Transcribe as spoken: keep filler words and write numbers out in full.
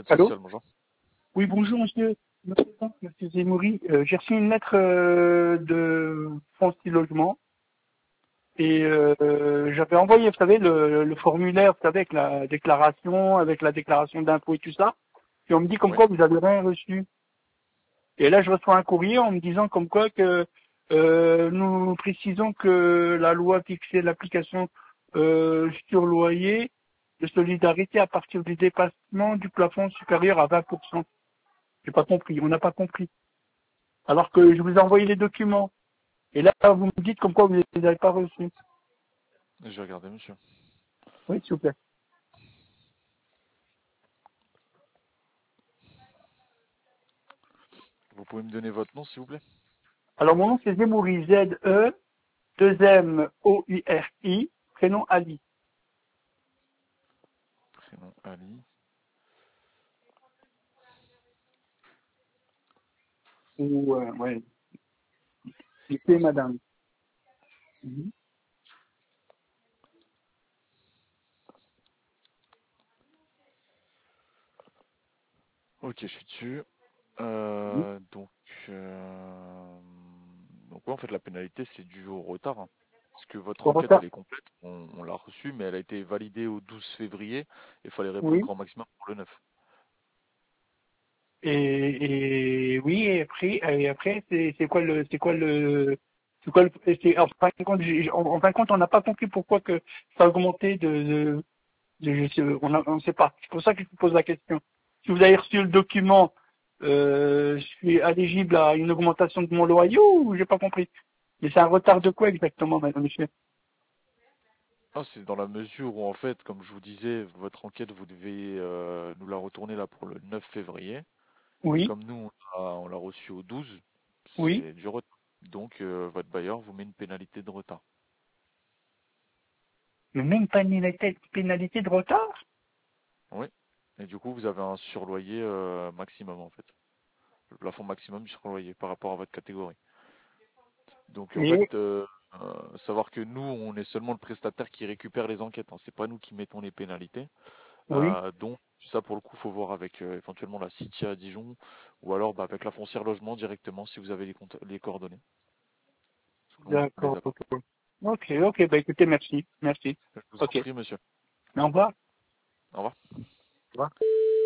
L'aide Allô? sociale, bonjour. Oui, bonjour, monsieur. Je me présente, monsieur Zemouri. Euh, j'ai reçu une lettre euh, de France Logement et euh, j'avais envoyé, vous savez, le, le formulaire, vous savez, avec la déclaration, avec la déclaration d'impôt et tout ça. Et on me dit comme Oui. quoi vous avez rien reçu. Et là, je reçois un courrier en me disant comme quoi que euh, nous précisons que la loi fixait l'application euh, sur loyer de solidarité à partir du dépassement du plafond supérieur à vingt pour cent. J'ai pas compris, on n'a pas compris. Alors que je vous ai envoyé les documents. Et là, vous me dites comme quoi vous ne les avez pas reçus. Je vais regarder, monsieur. Oui, s'il vous plaît. Vous pouvez me donner votre nom, s'il vous plaît? Alors, mon nom, c'est Zemouri, Z E, deux M O U R I, prénom Ali. Prénom Ali. Ou, euh, ouais, Un c'est instant. madame. Mhm. Ok, je suis dessus. Mhm. Euh, donc, euh, donc ouais, en fait, la pénalité, c'est dû au retard, hein. Parce que votre Au enquête, retard. elle est complète. On, on l'a reçue, mais elle a été validée au douze février. Il fallait répondre Oui. grand maximum pour le neuf. Et, et oui, et après, et après, c'est, c'est quoi le, c'est quoi le, c'est quoi le, c'est, en fin de compte, j'ai- en, en fin de compte, on n'a pas compris pourquoi que ça a augmenté de, de, de je sais, on a- on ne sait pas. C'est pour ça que je vous pose la question. Si vous avez reçu le document, euh, je suis éligible à une augmentation de mon loyer ou j'ai pas compris? Mais c'est un retard de quoi exactement, madame, monsieur? Ah, c'est dans la mesure où, en fait, comme je vous disais, votre enquête, vous devez euh, nous la retourner là pour le neuf février. Et Oui, comme nous, on l'a on l'a reçu au douze, oui. c'est du retard. Donc, euh, votre bailleur vous met une pénalité de retard. Mais même pas une pénalité pénalité de retard? Oui. Et du coup, vous avez un surloyer euh, maximum, en fait. Le plafond maximum du surloyer par rapport à votre catégorie. Donc, en Et, fait, euh, euh, savoir que nous, on est seulement le prestataire qui récupère les enquêtes, hein. C'est pas nous qui mettons les pénalités. oui. Euh, donc, ça, pour le coup, faut voir avec euh, éventuellement la Citia à Dijon ou alors bah, avec la foncière logement directement si vous avez les, comptes- les coordonnées. Parce que nous, on les D'accord, a pas. ok. Ok, ok, bah écoutez, merci, merci. Je vous en Ok. prie, monsieur. Au revoir. Au revoir. Au revoir.